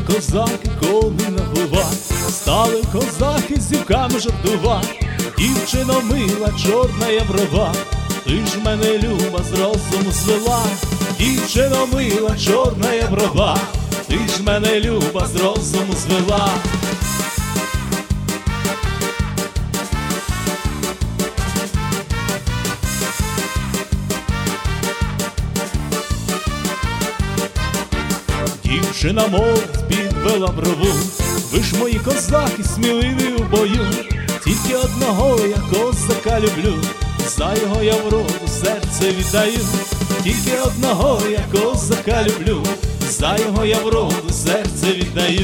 козаки коли набувать, стали козаки з дівками жартувать. Дівчино мила, чорна я брова, ти ж мене, люба, з розуму звела. Дівчино мила, чорна я брова, ти ж мене, люба, з розуму звела. Дівчина мовить, підвела брову, ви ж мої козаки, сміливі у бою. Тільки одного я козака люблю, за його я вроду серце віддаю. Тільки одного я козака люблю, за його я вроду серце віддаю.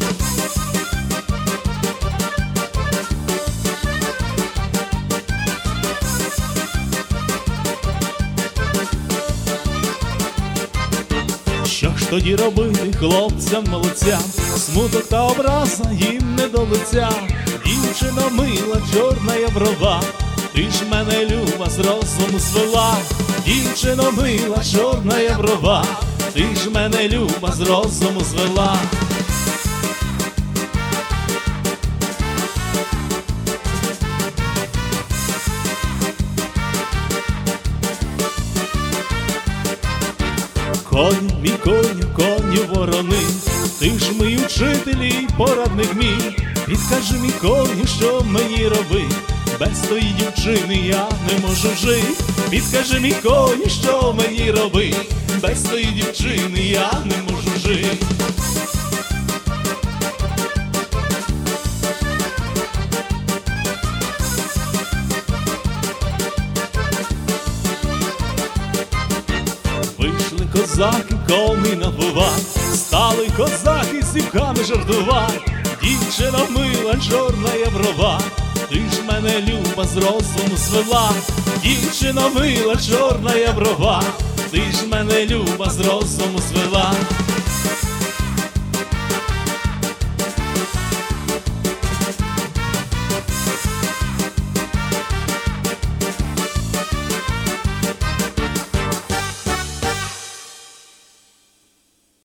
Що ж тоді робити хлопцям-молодцям, смуток та образа їм не до лиця. Дівчино мила, чорна я брова, ти ж мене, люба, з розуму звела. Дівчино мила, чорна я брова, ти ж мене, люба, з розуму звела. Коню, мій коню, коню ворони, ти ж мій учитель і порадник мій. Підкажи, мій коню, що мені робити, без тої дівчини я не можу жити. Підкажи, мій коню, що мені робити, без тої дівчини я не можу жити. Вийшли козаки, коли набувать, стали козаки з дівками жартувать. Дівчина мила, чорна я брова, ти ж мене, люба, з розуму звела. Дівчина мила, чорна я брова, ти ж мене, люба, з розуму звела.